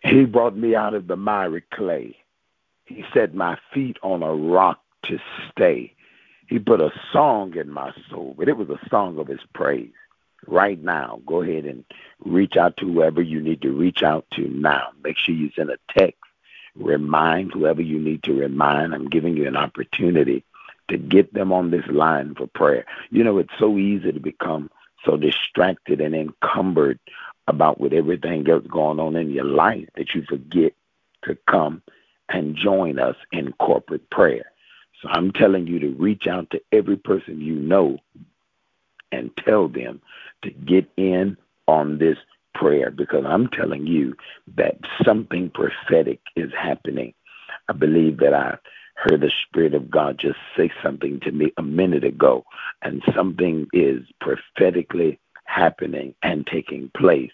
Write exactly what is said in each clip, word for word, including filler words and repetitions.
He brought me out of the miry clay. He set my feet on a rock to stay. He put a song in my soul, but it was a song of his praise. Right now, go ahead and reach out to whoever you need to reach out to now. Make sure you send a text. Remind whoever you need to remind. I'm giving you an opportunity to get them on this line for prayer. You know, it's so easy to become so distracted and encumbered about with everything else going on in your life that you forget to come and join us in corporate prayer. So I'm telling you to reach out to every person you know and tell them to get in on this prayer, because I'm telling you that something prophetic is happening. I believe that I heard the Spirit of God just say something to me a minute ago, and something is prophetically happening and taking place.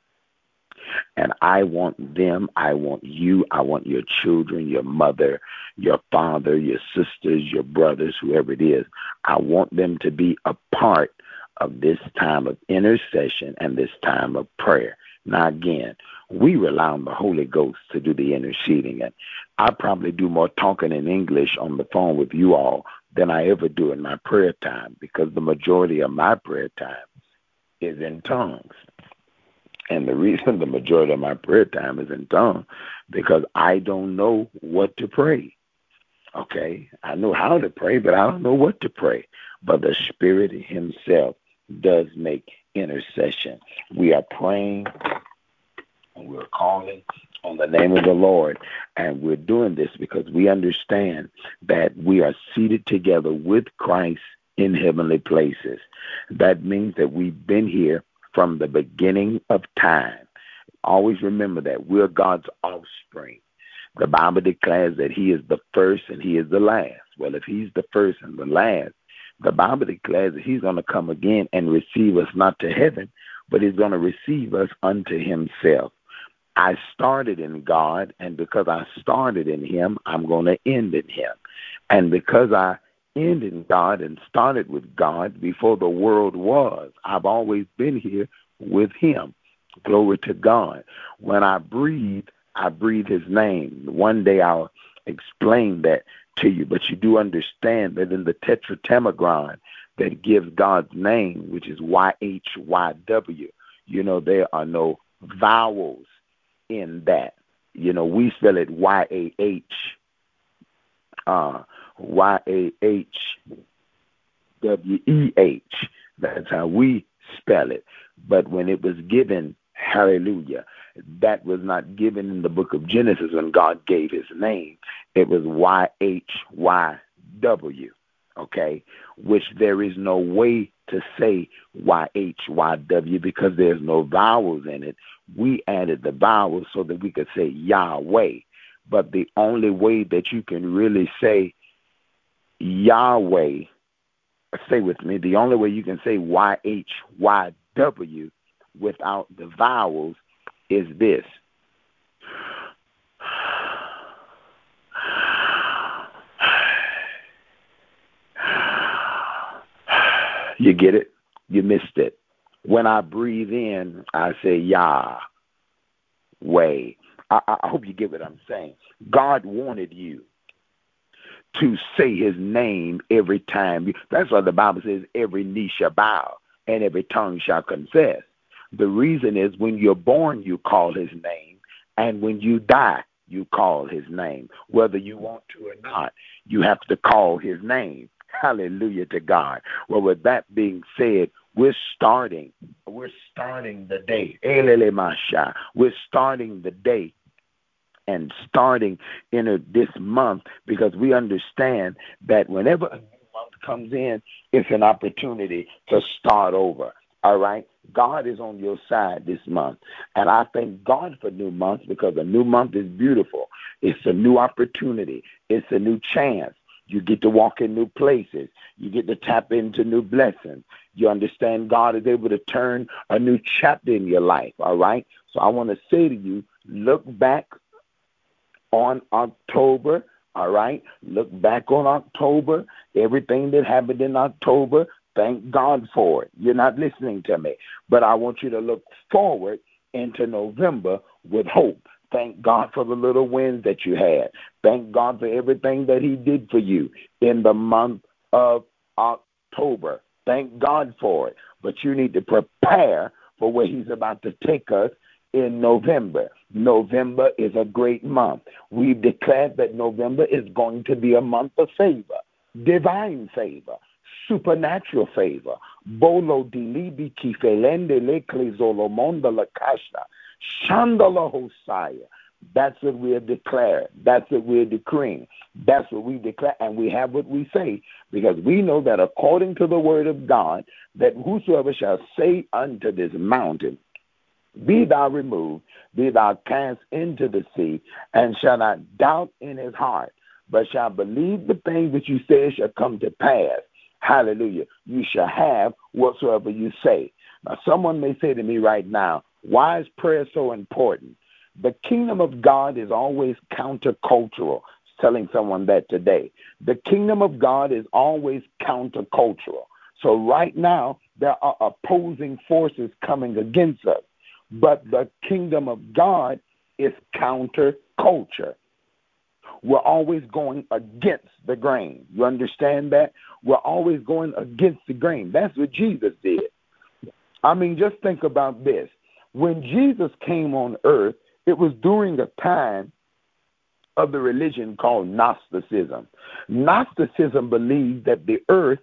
And I want them, I want you, I want your children, your mother, your father, your sisters, your brothers, whoever it is. I want them to be a part of this time of intercession and this time of prayer. Now, again, we rely on the Holy Ghost to do the interceding. And I probably do more talking in English on the phone with you all than I ever do in my prayer time, because the majority of my prayer time is in tongues. And the reason the majority of my prayer time is in tongues, because I don't know what to pray. Okay? I know how to pray, but I don't know what to pray. But the Spirit himself does make intercession. We are praying and we're calling on the name of the Lord. And we're doing this because we understand that we are seated together with Christ in heavenly places. That means that we've been here from the beginning of time. Always remember that we're God's offspring. The Bible declares that he is the first and he is the last. Well, if he's the first and the last, the Bible declares that he's going to come again and receive us not to heaven, but he's going to receive us unto himself. I started in God, and because I started in him, I'm going to end in him. And because I end in God and started with God before the world was, I've always been here with him. Glory to God. When I breathe, I breathe his name. One day I'll explain that to you, but you do understand that in the tetragrammaton that gives God's name, which is Y H Y W, you know, there are no vowels in that. You know, we spell it Y A H, uh, Y A H W E H. That's how we spell it. But when it was given, hallelujah, that was not given in the book of Genesis when God gave his name. It was Y H Y W, okay, which there is no way to say Y H Y W because there's no vowels in it. We added the vowels so that we could say Yahweh. But the only way that you can really say Yahweh, say with me, the only way you can say Y H Y W without the vowels is this. You get it? You missed it. When I breathe in, I say Yahweh. I, I hope you get what I'm saying. God wanted you to say his name every time. You, that's why the Bible says every knee shall bow and every tongue shall confess. The reason is when you're born, you call his name, and when you die, you call his name. Whether you want to or not, you have to call his name. Hallelujah to God. Well, with that being said, we're starting. We're starting the day. Elele Masha. We're starting the day and starting in a, this month, because we understand that whenever a new month comes in, it's an opportunity to start over. All right? God is on your side this month. And I thank God for new months, because a new month is beautiful. It's a new opportunity. It's a new chance. You get to walk in new places. You get to tap into new blessings. You understand God is able to turn a new chapter in your life. All right? So I want to say to you, look back on October. All right? Look back on October. Everything that happened in October, thank God for it. You're not listening to me. But I want you to look forward into November with hope. Thank God for the little wins that you had. Thank God for everything that he did for you in the month of October. Thank God for it. But you need to prepare for where he's about to take us in November. November is a great month. We've declared that November is going to be a month of favor, divine favor, supernatural favor. Bolo dilibi kifelende lekle zolomonda la kashna. Shandala Hosea. That's what we have declared. That's what we're decreeing. That's what we declare, and we have what we say, because we know that according to the word of God, that whosoever shall say unto this mountain, be thou removed, be thou cast into the sea, and shall not doubt in his heart, but shall believe the things that you say shall come to pass. Hallelujah. You shall have whatsoever you say. Now, someone may say to me right now, why is prayer so important? The kingdom of God is always countercultural. Telling someone that today. The kingdom of God is always countercultural. So right now, there are opposing forces coming against us. But the kingdom of God is counterculture. We're always going against the grain. You understand that? We're always going against the grain. That's what Jesus did. I mean, just think about this. When Jesus came on earth, it was during a time of the religion called Gnosticism. Gnosticism believed that the earth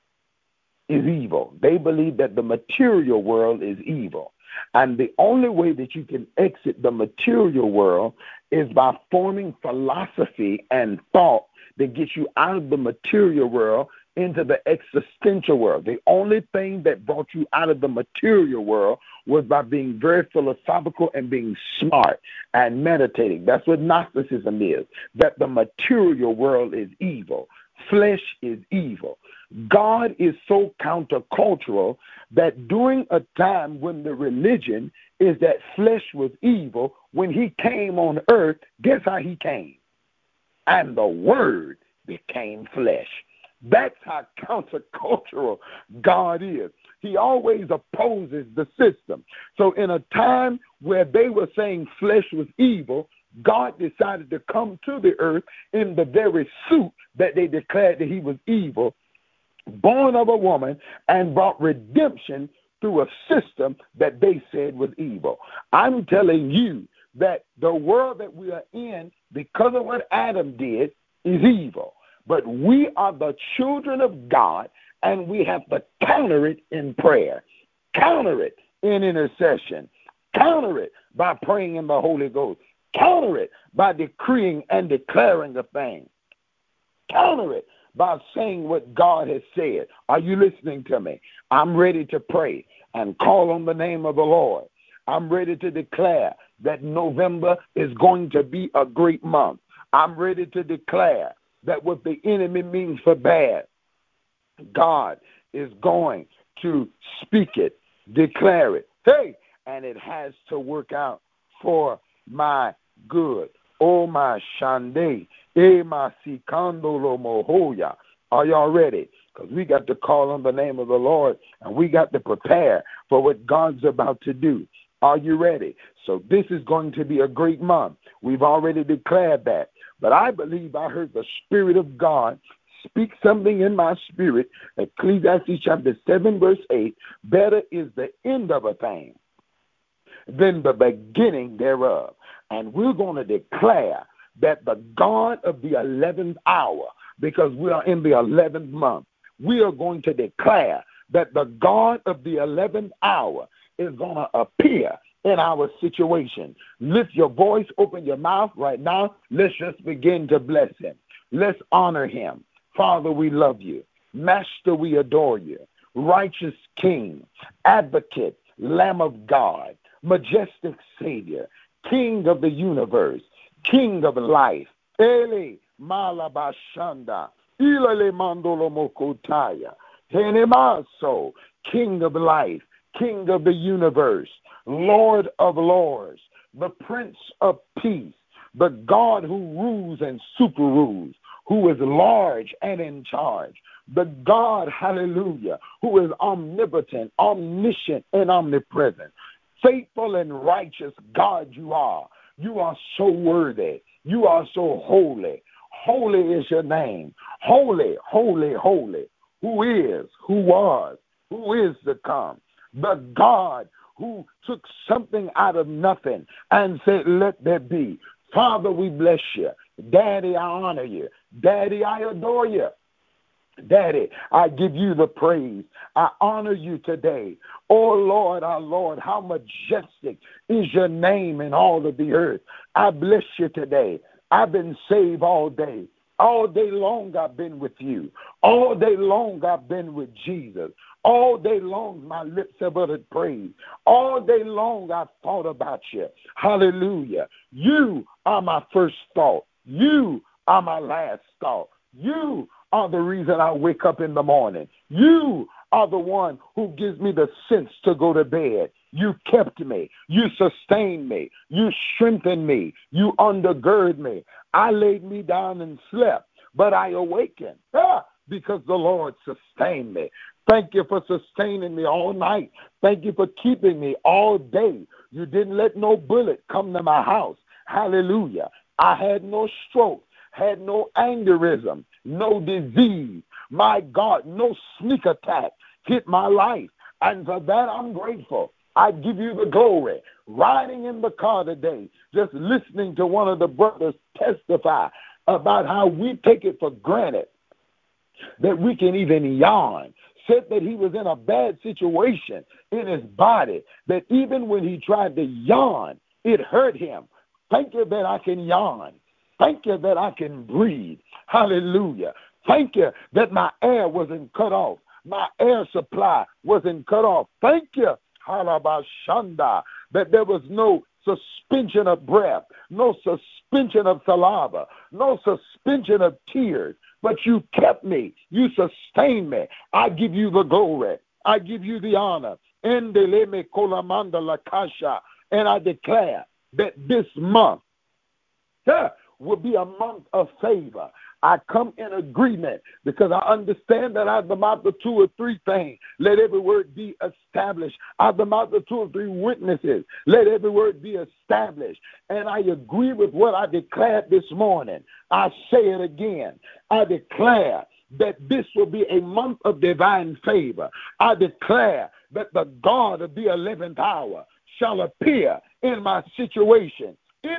is evil. They believe that the material world is evil. And the only way that you can exit the material world is by forming philosophy and thought that gets you out of the material world into the existential world. The only thing that brought you out of the material world was by being very philosophical and being smart and meditating. That's what Gnosticism is, that the material world is evil. Flesh is evil. God is so countercultural that during a time when the religion is that flesh was evil, when he came on earth, guess how he came? And the word became flesh. That's how countercultural God is. He always opposes the system. So in a time where they were saying flesh was evil, God decided to come to the earth in the very suit that they declared that he was evil, born of a woman, and brought redemption through a system that they said was evil. I'm telling you that the world that we are in, because of what Adam did, is evil. But we are the children of God, and we have to counter it in prayer, counter it in intercession, counter it by praying in the Holy Ghost, counter it by decreeing and declaring a thing, counter it by saying what God has said. Are you listening to me? I'm ready to pray and call on the name of the Lord. I'm ready to declare that November is going to be a great month. I'm ready to declare that what the enemy means for bad, God is going to speak it, declare it. Hey, and it has to work out for my good. Oh, my shande, eh, my sikandolo mohoya. Are y'all ready? Because we got to call on the name of the Lord, and we got to prepare for what God's about to do. Are you ready? So this is going to be a great month. We've already declared that. But I believe I heard the Spirit of God speak something in my spirit. Ecclesiastes chapter seven, verse eight, better is the end of a thing than the beginning thereof. And we're going to declare that the God of the eleventh hour, because we are in the eleventh month, we are going to declare that the God of the eleventh hour is going to appear in our situation. Lift your voice, open your mouth right now. Let's just begin to bless him. Let's honor him. Father, we love you. Master, we adore you. Righteous King, Advocate, Lamb of God, Majestic Savior, King of the universe, King of life. Eli Malabashanda, Ilale Mandolo Mokotaya, Henemaso, King of life, King of the universe, Lord of lords, the Prince of peace, the God who rules and super rules, who is large and in charge, the God, hallelujah, who is omnipotent, omniscient, and omnipresent. Faithful and righteous God you are. You are so worthy. You are so holy. Holy is your name. Holy, holy, holy. Who is, who was, who is to come. The God who took something out of nothing and said, let there be. Father, we bless you. Daddy, I honor you. Daddy, I adore you. Daddy, I give you the praise. I honor you today. Oh, Lord, our Lord, how majestic is your name in all of the earth. I bless you today. I've been saved all day. All day long I've been with you. All day long I've been with Jesus. All day long my lips have uttered praise. All day long I've thought about you. Hallelujah. You are my first thought. You are my last thought. You are the reason I wake up in the morning. You are the one who gives me the sense to go to bed. You kept me. You sustained me. You strengthened me. You undergird me. I laid me down and slept, but I awakened ah, because the Lord sustained me. Thank you for sustaining me all night. Thank you for keeping me all day. You didn't let no bullet come to my house. Hallelujah. I had no stroke, had no aneurysm, no disease. My God, no sneak attack hit my life. And for that, I'm grateful. I give you the glory. Riding in the car today, just listening to one of the brothers testify about how we take it for granted that we can even yawn. Said that he was in a bad situation in his body, that even when he tried to yawn, it hurt him. Thank you that I can yawn. Thank you that I can breathe. Hallelujah. Thank you that my air wasn't cut off. My air supply wasn't cut off. Thank you, halabashanda, that there was no suspension of breath, no suspension of saliva, no suspension of tears, but you kept me. You sustained me. I give you the glory. I give you the honor. Endeleme kolamanda lakasha. And I declare that this month huh, will be a month of favor. I come in agreement because I understand that out of the mouth of two or three things, let every word be established. Out of the mouth of two or three witnesses, let every word be established. And I agree with what I declared this morning. I say it again. I declare that this will be a month of divine favor. I declare that the God of the eleventh hour shall appear in my situation.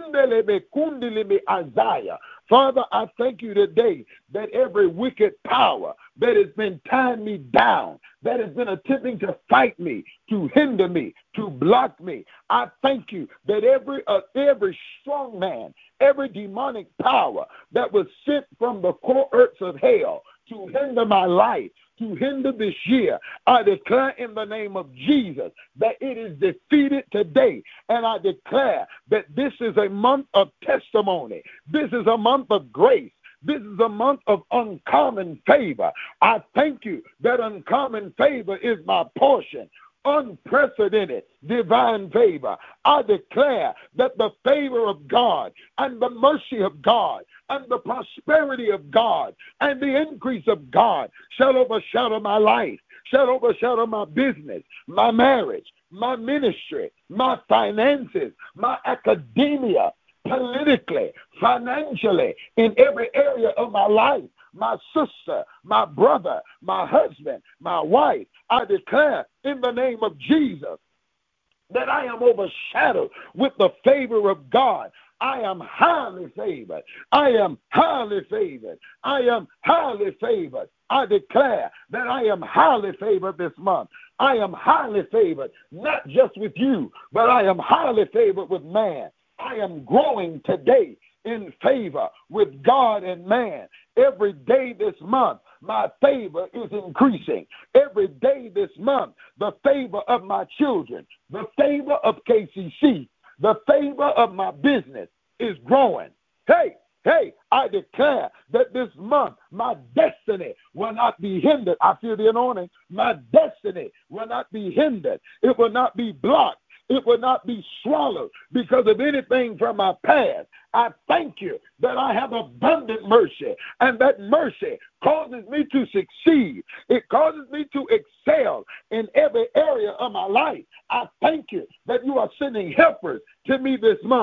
Father, I thank you today that every wicked power that has been tying me down, that has been attempting to fight me, to hinder me, to block me, I thank you that every uh, every strong man, every demonic power that was sent from the courts of hell to hinder my life, to hinder this year, I declare in the name of Jesus that it is defeated today. And I declare that this is a month of testimony. This is a month of grace. This is a month of uncommon favor. I thank you that uncommon favor is my portion. Unprecedented divine favor. I declare that the favor of God and the mercy of God and the prosperity of God and the increase of God shall overshadow my life, shall overshadow my business, my marriage, my ministry, my finances, my academia, politically, financially, in every area of my life. My sister, my brother, my husband, my wife, I declare in the name of Jesus that I am overshadowed with the favor of God. I am highly favored. I am highly favored. I am highly favored. I declare that I am highly favored this month. I am highly favored, not just with you, but I am highly favored with man. I am growing today in favor with God and man. Every day this month, my favor is increasing. Every day this month, the favor of my children, the favor of K C C, the favor of my business is growing. Hey, hey, I declare that this month, my destiny will not be hindered. I feel the anointing. My destiny will not be hindered. It will not be blocked. It will not be swallowed because of anything from my past. I thank you that I have abundant mercy, and that mercy causes me to succeed. It causes me to excel in every area of my life. I thank you that you are sending helpers to me this month.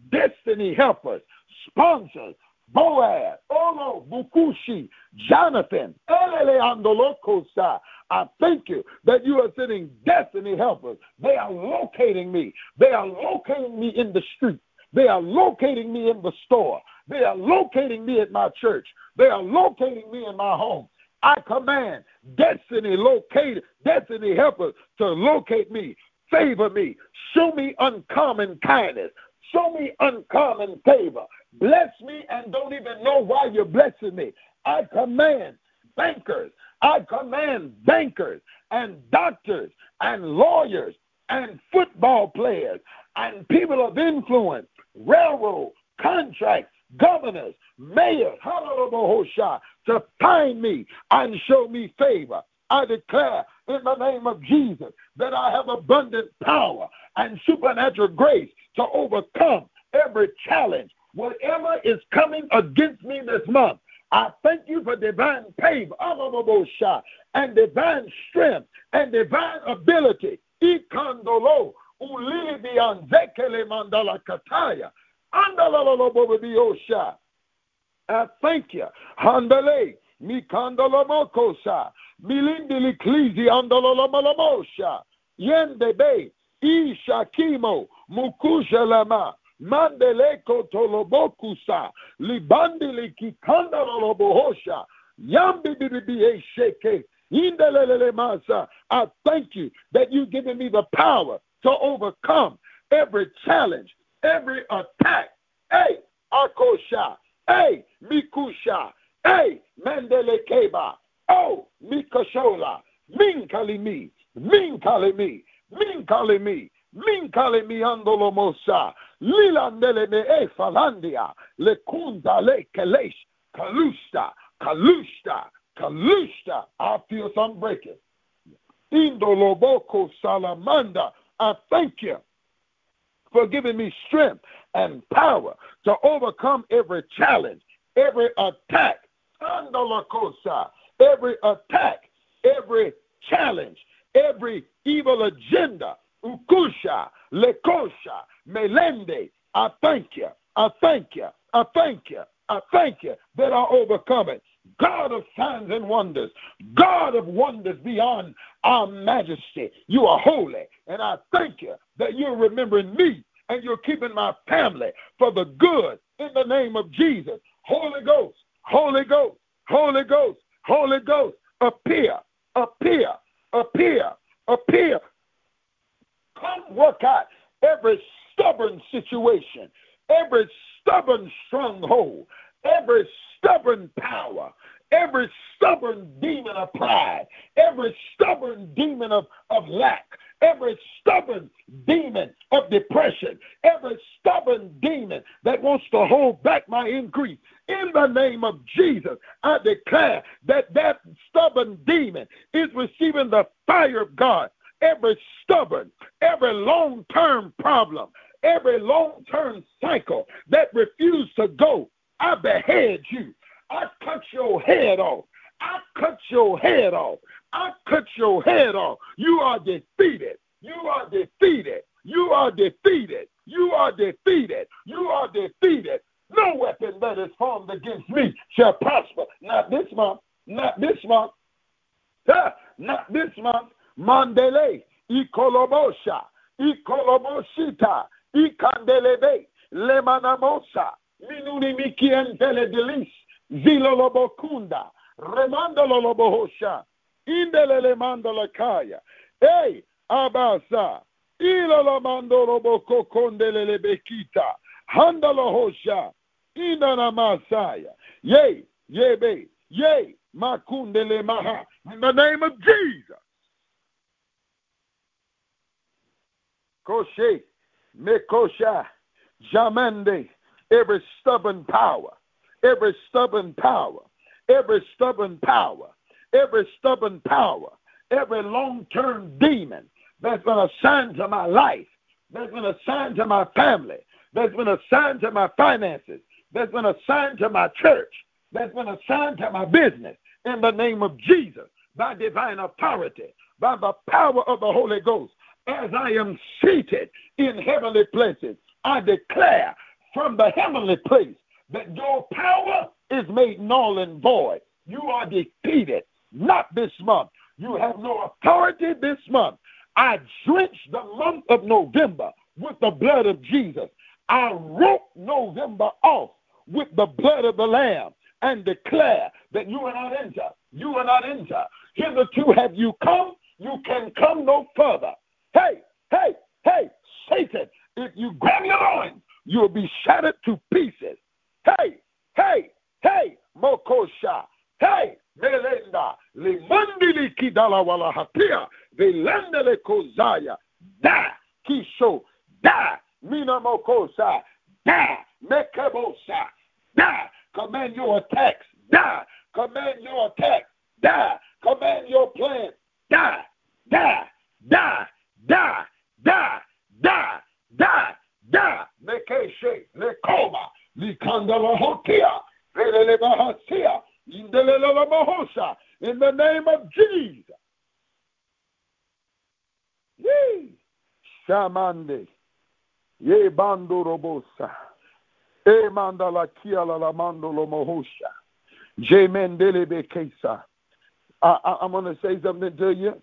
destiny helpers, sponsors, Boaz, Olo, Bukushi, Jonathan, Elele Andolokosa. I thank you that you are sending destiny helpers. They are locating me. They are locating me in the street. They are locating me in the store. They are locating me at my church. They are locating me in my home. I command destiny locate, destiny helpers to locate me, favor me, show me uncommon kindness, show me uncommon favor. Bless me and don't even know why you're blessing me. I command bankers, I command bankers and doctors and lawyers and football players and people of influence, railroad, contracts, governors, mayors, to find me and show me favor. I declare in the name of Jesus that I have abundant power and supernatural grace to overcome every challenge. Whatever is coming against me this month, I thank you for divine favor and divine strength and divine ability. Ikandolo ulili anzekele mandala kataya. I thank you. Handale, mikandolomokosa, milindili klizi andololomalomosha, yendebe, ishakimo, mukushalama, mandeleko tolobokusa, libandili kikandololobohosha, yambibibiye sheke, indelelele masa. I thank you that you've given me the power to overcome every challenge, every attack. Hey, Akosha. Hey, Mikusha. Hey, Mandele Keba. Oh, Mikashola. Min kalimi. Min kalimi. Min kalimi. Min kalimi andolomosa. Lilandele me e falandia. Lekunda le kalesh. Kalusta. Kalusta. Kalusta. I feel some breaking. Indoloboko salamanda. I thank you for giving me strength and power to overcome every challenge, every attack, every attack, every challenge, every evil agenda, ukusha, lekosha, melende. I thank you, I thank you, I thank you, I thank you that I overcome it. God of signs and wonders, God of wonders beyond our majesty, you are holy, and I thank you that you're remembering me and you're keeping my family for the good in the name of Jesus. Holy Ghost, Holy Ghost, Holy Ghost, Holy Ghost, appear, appear, appear, appear. Come work out every stubborn situation, every stubborn stronghold, every stubborn power, every stubborn demon of pride, every stubborn demon of, of lack, every stubborn demon of depression, every stubborn demon that wants to hold back my increase. In the name of Jesus, I declare that that stubborn demon is receiving the fire of God. Every stubborn, every long-term problem, every long-term cycle that refused to go, I behead you. I cut your head off. I cut your head off. I cut your head off. You are defeated. You are defeated. You are defeated. You are defeated. You are defeated. No weapon that is formed against me shall prosper. Not this month. Not this month. Ah, not this month. Mandele, Ikolobosha, Ikoloboshita, Ikandelebe, Lemanamosa, Minuni Mikien Teledelis, Zilolobokunda, Remandolobohosha, Indelele Mandalakaya, Hey, Abasa, Ilolomandoloboko Kondelele Bekita, Handalohosha, Indana Masaya, Yea, Yebe, Yea, Makundele Maha, in the name of Jesus. Koshe, Mekosha, Jamende, every stubborn power, every stubborn power, every stubborn power, every stubborn power, every long-term demon that's been assigned to my life, that's been assigned to my family, that's been assigned to my finances, that's been assigned to my church, that's been assigned to my business, in the name of Jesus, by divine authority, by the power of the Holy Ghost, as I am seated in heavenly places, I declare from the heavenly place that your power is made null and void. You are defeated. Not this month. You have no authority this month. I drench the month of November with the blood of Jesus. I wrote November off with the blood of the Lamb and declare that you are not enter. You are not enter. Hitherto have you come, you can come no further. Hey, hey, hey, Satan, if you grab your loins, you'll be shattered to pieces. Hey, hey, hey, Mokosha, hey, Melenda, Limandili Kidala Wala Hatia, Velandele Kozaya, Da, Kisho, Da, Mina Mokosa, Da, Mekebosa, Da, command your attacks, Da, command your attacks, Da, command your plans, Da, Da, Da, Da, Da, Da, Da, Da, Mekeshe, Lekoma, Likandala Hotia, Velelebahasia, Indelele Mahosa, in the name of Jesus. Yee, Shamande, Ye Bando Robosa, E Mandala Kiala La Mandolo Mohosha, J Mendele Bekesa. I'm going to say something to you.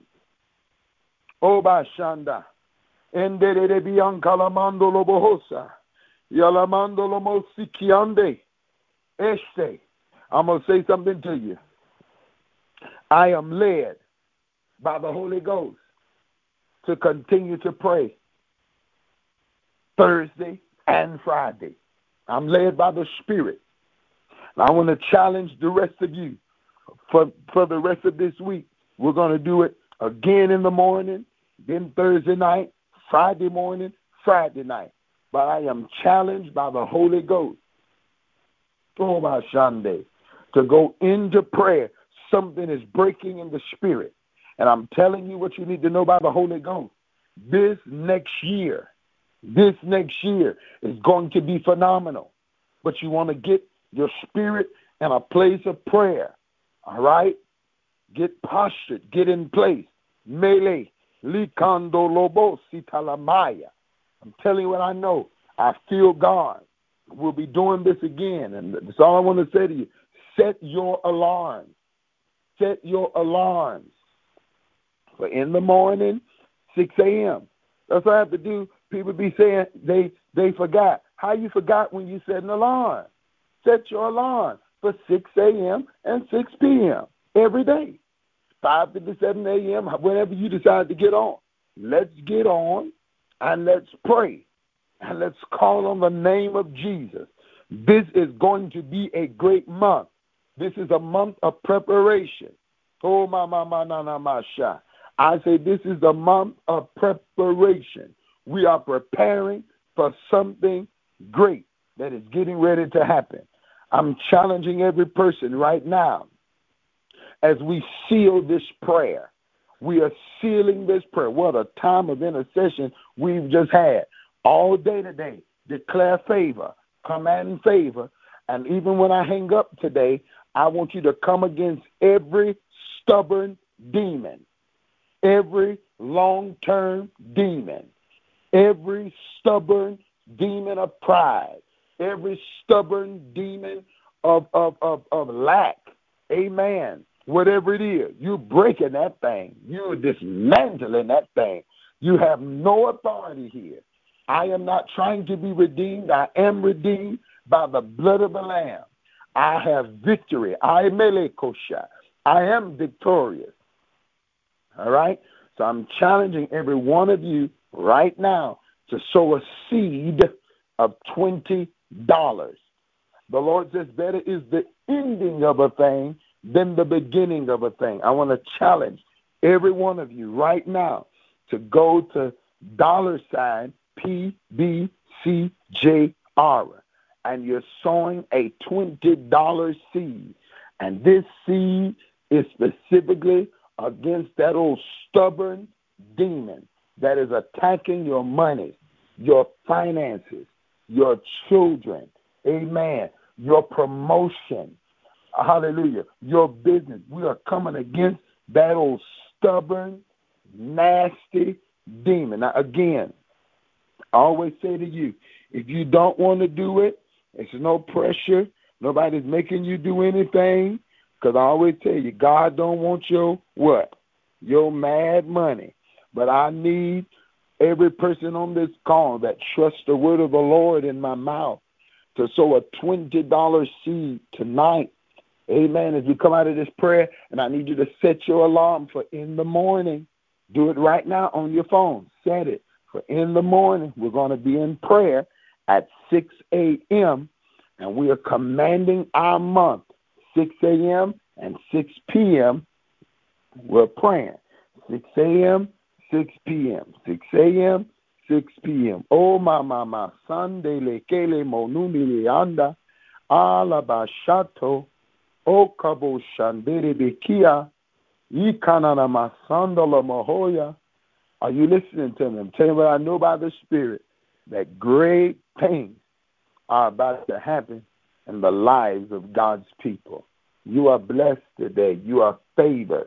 Oba Shanda, Endere Bianca Mandolo Bohosa, Yalamandolo Mosikiande, Este. I'm going to say something to you. I am led by the Holy Ghost to continue to pray Thursday and Friday. I'm led by the Spirit. And I want to challenge the rest of you for, for the rest of this week. We're going to do it again in the morning, then Thursday night, Friday morning, Friday night. But I am challenged by the Holy Ghost, oh my Shande, to go into prayer. Something is breaking in the Spirit. And I'm telling you what you need to know about the Holy Ghost. This next year, this next year is going to be phenomenal. But you want to get your spirit in a place of prayer. All right? Get postured. Get in place. Mele. Likando lobo sitalamaya. I'm telling you what I know. I feel God. We'll be doing this again. And that's all I want to say to you. Set your alarms. Set your alarms. For in the morning, six a.m. That's what I have to do. People be saying they, they forgot. How you forgot when you set an alarm? Set your alarm for six a.m. and six p.m. every day. five fifty-seven a.m., whenever you decide to get on. Let's get on and let's pray. And let's call on the name of Jesus. This is going to be a great month. This is a month of preparation. Oh, my, my, my, na, na, my, sha. I say this is a month of preparation. We are preparing for something great that is getting ready to happen. I'm challenging every person right now as we seal this prayer. We are sealing this prayer. What a time of intercession we've just had. All day today, declare favor, command favor. And even when I hang up today, I want you to come against every stubborn demon, every long-term demon, every stubborn demon of pride, every stubborn demon of, of, of, of lack. Amen. Whatever it is, you're breaking that thing. You're dismantling that thing. You have no authority here. I am not trying to be redeemed. I am redeemed by the blood of the Lamb. I have victory. I melekosha. I am victorious. All right? So I'm challenging every one of you right now to sow a seed of twenty dollars. The Lord says better is the ending of a thing than the beginning of a thing. I want to challenge every one of you right now to go to dollar sign P B C J R, and you're sowing a twenty dollars seed. And this seed is specifically against that old stubborn demon that is attacking your money, your finances, your children, amen, your promotion, hallelujah, your business. We are coming against that old stubborn, nasty demon. Now, again, I always say to you, If you don't want to do it, it's no pressure. Nobody's making you do anything. Because I always tell you, God don't want your what? Your mad money. But I need every person on this call that trusts the word of the Lord in my mouth to sow a twenty dollars seed tonight. Amen. As we come out of this prayer, and I need you to set your alarm for in the morning. Do it right now on your phone. Set it for in the morning. We're going to be in prayer at six a.m., and we are commanding our month. six a.m. and six p.m. we're praying. six a.m., six p.m. six a.m., six p.m. Oh, my, my, my. Sunday, le, kele, monumi, leanda, alabashato, okabo, shandere, bekia, ikanana, masandala, mahoya. Are you listening to me? I'm telling you what I know by the Spirit, that great things are about to happen in the lives of God's people. You are blessed today. You are favored.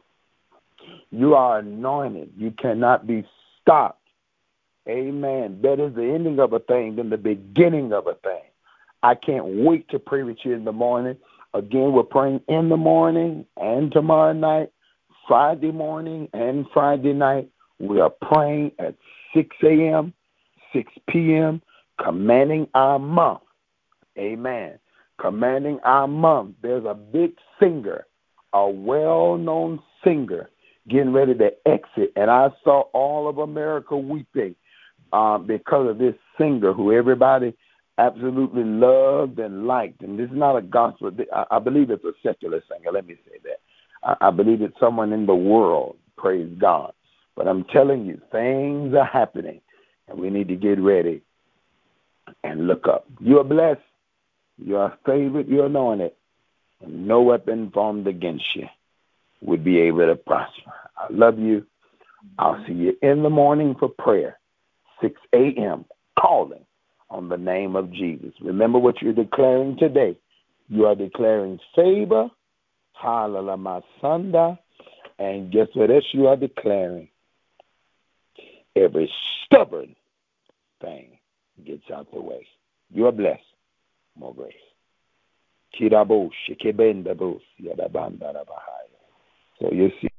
You are anointed. You cannot be stopped. Amen. Better is the ending of a thing than the beginning of a thing. I can't wait to pray with you in the morning. Again, we're praying in the morning and tomorrow night, Friday morning and Friday night. We are praying at six a.m., six p.m., commanding our month. Amen. Commanding our month. There's a big singer, a well-known singer, getting ready to exit. And I saw all of America weeping uh, because of this singer who everybody absolutely loved and liked. And this is not a gospel. I, I believe it's a secular singer. Let me say that. I, I believe it's someone in the world. Praise God. But I'm telling you, things are happening, and we need to get ready and look up. You are blessed. You are favored. You are anointed. And no weapon formed against you would be able to prosper. I love you. I'll see you in the morning for prayer, six a.m., calling on the name of Jesus. Remember what you're declaring today. You are declaring favor, hallelujah, and guess what else you are declaring? Every stubborn thing gets out the way. You are blessed. More grace. So you see.